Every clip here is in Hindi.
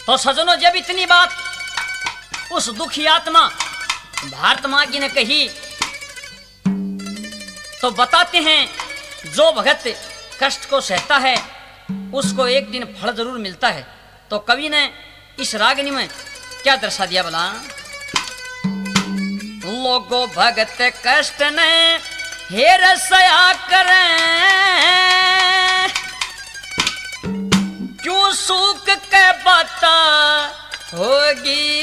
तो सजनों, जब इतनी बात उस दुखी आत्मा भारत माँ की ने कही तो बताते हैं जो भगत कष्ट को सहता है उसको एक दिन फल जरूर मिलता है। तो कवि ने इस रागनी में क्या दर्शा दिया भला? लोगो भगत कष्ट ने हेर सया करें, क्यों सुख के बाता होगी।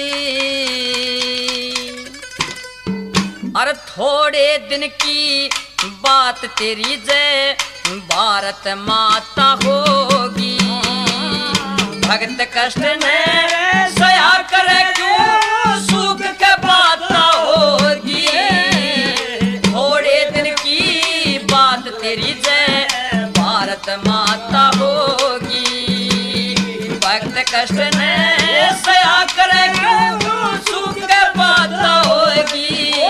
अरे थोड़े दिन की बात तेरी जय भारत माता होगी। भगत कष्ट ने सया करे, क्यों सुख के बाता होगी। थोड़े दिन की बात तेरी जय भारत माता होगी। भगत कष्ट ने सया करे, क्यों सुख के बाता होगी।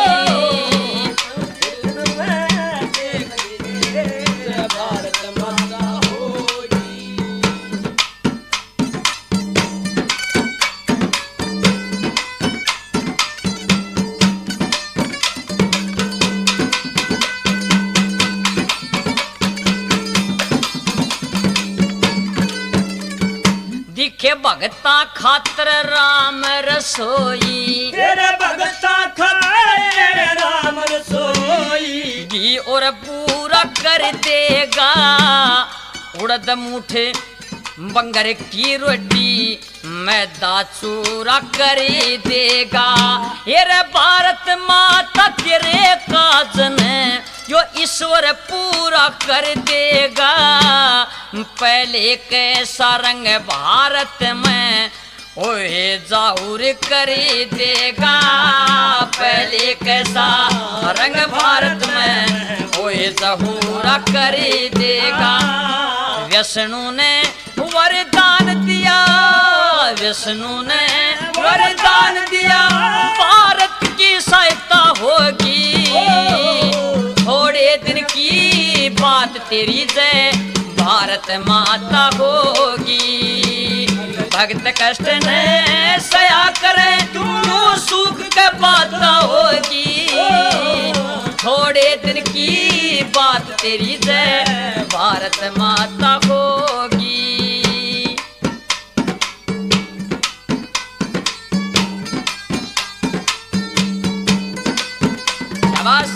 दिखे भगता खातर राम रसोई, तेरे भगता खातर राम रसोई। घी और पूरा कर देगा उड़द मुठे बंगर की रोटी मैदा चूरा कर देगा। ये रे भारत माता तेरे काज ने जो ईश्वर पूरा कर देगा। पहले कैसा रंग भारत में ओए जाहुर कर देगा। पहले कैसा रंग भारत में ओए जाहुरा कर देगा। विष्णु ने वरदान दिया, विष्णु ने वरदान दिया, भारत की सहायता होगी। थोड़े दिन की बात तेरी जय भारत माता होगी। भक्त कष्ट ने सया करे, तू सुख के बाता होगी। थोड़े दिन की बात तेरी जय भारत माता होगी। शाबाश।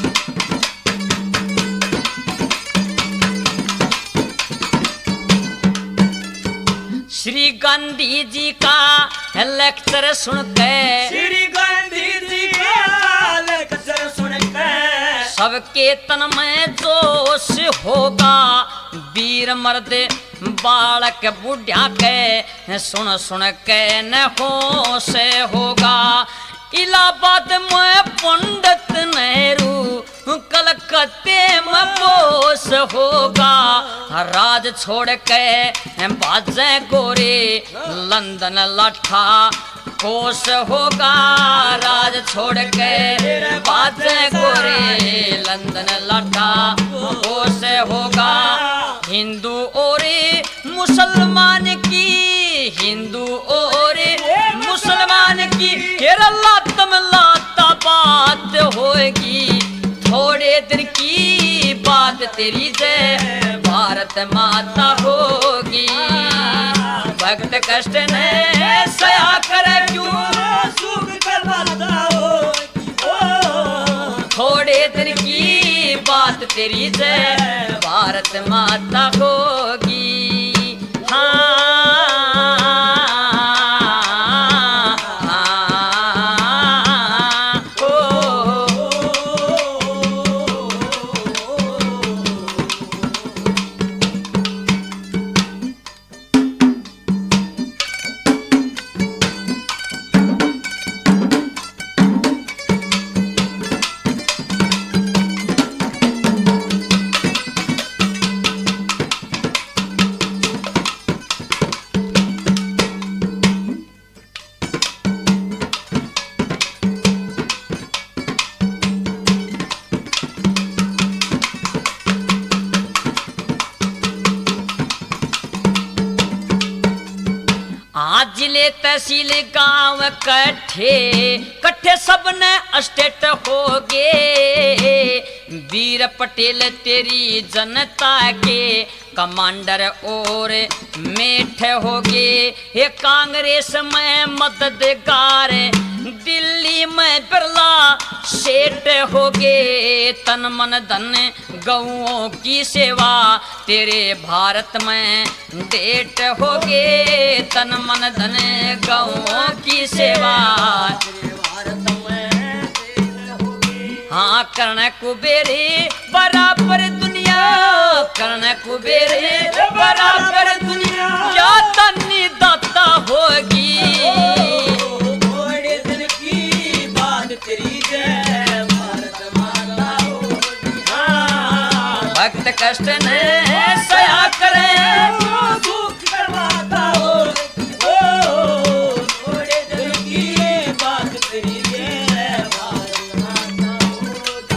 श्री गांधी जी का लेक्चर सुन के, श्री गांधी जी का लेक्चर सुन के सबके तन में जोश होगा। वीर मर्द बालक बुढ़िया के सुन सुन के न होश होगा। इलाहाबाद में पंडित नेहरू, कलकत्ते में बोस होगा। राज छोड़ के बाजे गोरे लंदन लठा कोस होगा। राज छोड़ के बाजे गोरे लंदन लठा कोस होगा। हिंदू और मुसलमान की, हिंदू और मुसलमान की केरला तमलाता बात होगी। थोड़े दिन की बात तेरी जय भारत माता होगी। भक्त कष्ट ने सया करे, क्यों सुख के बाता होगी। थोड़े दिन की बात तेरी जय भारत माता होगी। आज जिले तहसील गांव कट्ठे सबने स्टेट हो गे। वीर पटेल तेरी जनता के कमांडर और मेठ हो गे। ये कांग्रेस में मददगार दिल्ली में बिरला सेठ हो गे। तन मन धन गौओं की सेवा तेरे भारत में डेट हो गे। तन मन धन गौओं की सेवा हाँ कर्ण कुबेरे बराबर दुनिया। कर्ण कुबेरे बराबर दुनिया क्या तन्नी दाता होगी। थोड़े दिन की बात तेरी जय भारत माता होगी। भक्त कष्ट ने सया करे दुख करवाता हो। थोड़े दिन की बात तेरी जय भारत माता होगी।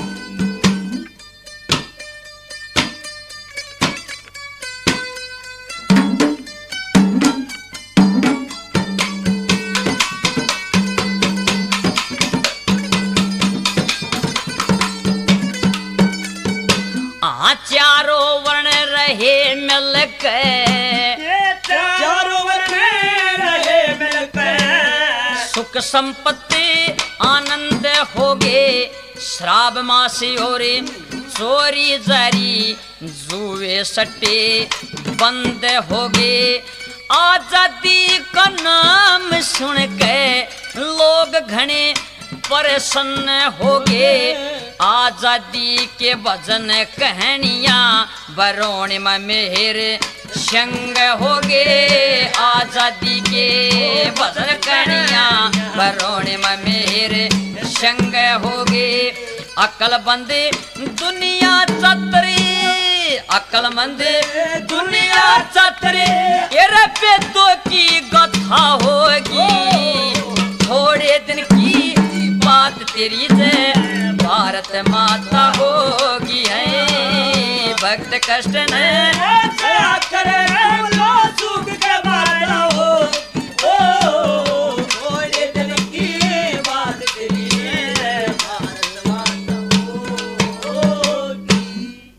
चारों वर्ण रहे मिलकर। चारों वर्ण रहे मिलकर। सुख संपत्ति आनंद होगे। श्राव मासी और चोरी जारी जुए सट्टे बंद होगे। आजादी का नाम सुन के लोग घने प्रसन्न होगे। आजादी के भजन कहानियां बरौनी में मेहर संग होगे। आजादी के भजन कहानियां बरौनी में मेहर संग होगे। अक्लमंद दुनिया चतरी अक्लमंद दुनिया चतरी तेरे पेदों की कथा होगी। थोड़े दिन की बात तेरी जय भारत माता होगी है। भक्त कष्ट ने करे